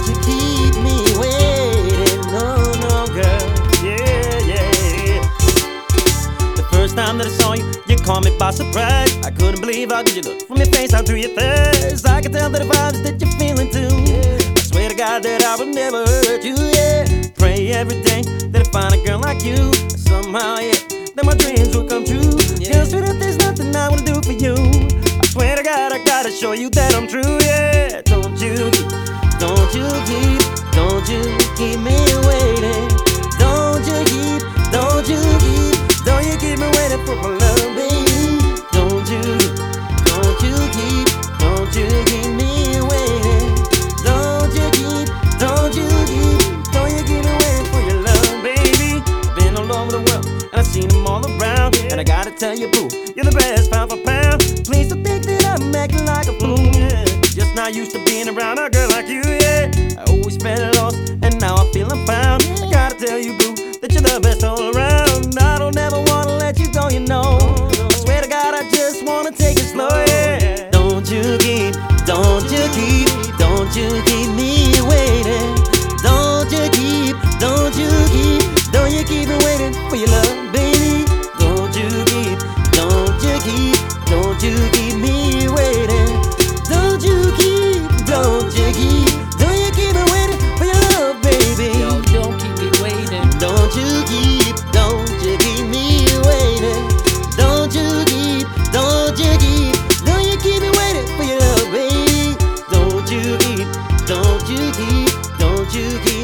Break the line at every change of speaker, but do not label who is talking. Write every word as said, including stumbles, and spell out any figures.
you keep me waiting. No, no, girl. Yeah, yeah. The first time that I saw you, you caught me by surprise. I couldn't believe how good you looked from your face out through your face. I could tell that the vibes that you're feeling too. I swear to God that I would never hurt you, yeah. Pray every day that I find a girl like you. Somehow, yeah, that my dreams will come true. Girl, straight up, there's nothing I wanna do for you. I swear to God, I gotta show you that I'm true, yeah. Don't you keep, don't you keep, don't you keep me waiting. Don't you keep, don't you keep, don't you keep me waiting for my love, baby. Don't you, don't you keep, don't you keep me waiting. Don't you keep, don't you keep, don't you keep me waiting for your love, baby. Been all over the world and I've seen them all around, and I gotta tell you, boo, you're the best pound for pound. Please don't think that I'm acting like a fool, yeah. Just not used to being around a girl like you, yeah. I always felt lost and now I feel I'm found. I gotta tell you, boo, that you're the best all around. I don't ever wanna let you go, you know. I swear to God, I just wanna take it slow, yeah. Don't you keep, don't you keep, don't you keep me waiting. Don't you keep, don't you keep, don't you keep me waiting for your love, baby. Don't you keep, don't you keep, don't you keep me waiting. Don't you keep, don't you keep, don't you keep me waiting for your love, baby.
Yo, don't keep me waiting.
Don't you keep, don't you keep me waiting. Don't you keep, don't you keep, don't you keep me waiting for your love, baby. Don't you keep, don't you keep, don't you keep